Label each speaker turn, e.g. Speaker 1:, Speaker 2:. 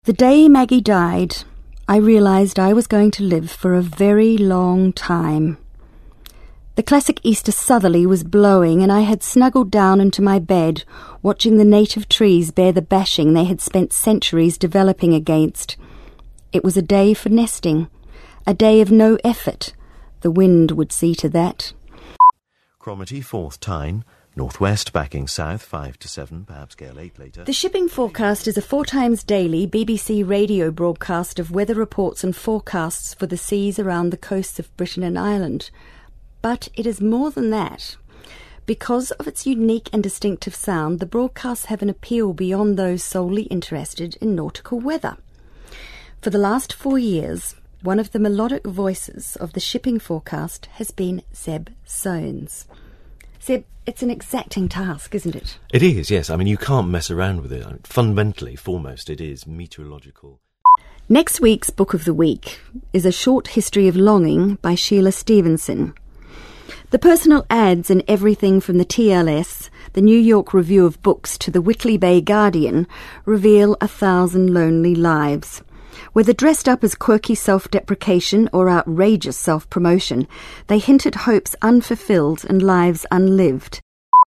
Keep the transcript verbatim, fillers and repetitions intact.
Speaker 1: The day Maggie died, I realised I was going to live for a very long time. The classic Easter southerly was blowing, and I had snuggled down into my bed, watching the native trees bear the bashing they had spent centuries developing against. It was a day for nesting, a day of no effort. The wind would see to that.
Speaker 2: Cromarty, fourth Tyne, northwest backing south, five to seven, perhaps gale eight later.
Speaker 1: The shipping forecast is a four times daily B B C radio broadcast of weather reports and forecasts for the seas around the coasts of Britain and Ireland. But it is more than that. Because of its unique and distinctive sound, the broadcasts have an appeal beyond those solely interested in nautical weather. For the last four years, one of the melodic voices of the shipping forecast has been Zeb Soanes. Zeb, it's an exacting task, isn't it?
Speaker 3: It is, yes. I mean, you can't mess around with it. I mean, fundamentally, foremost, it is meteorological.
Speaker 1: Next week's Book of the Week is A Short History of Longing by Sheila Stevenson. The personal ads in everything from the T L S, the New York Review of Books, to the Whitley Bay Guardian reveal a thousand lonely lives. Whether dressed up as quirky self-deprecation or outrageous self-promotion, they hint at hopes unfulfilled and lives unlived.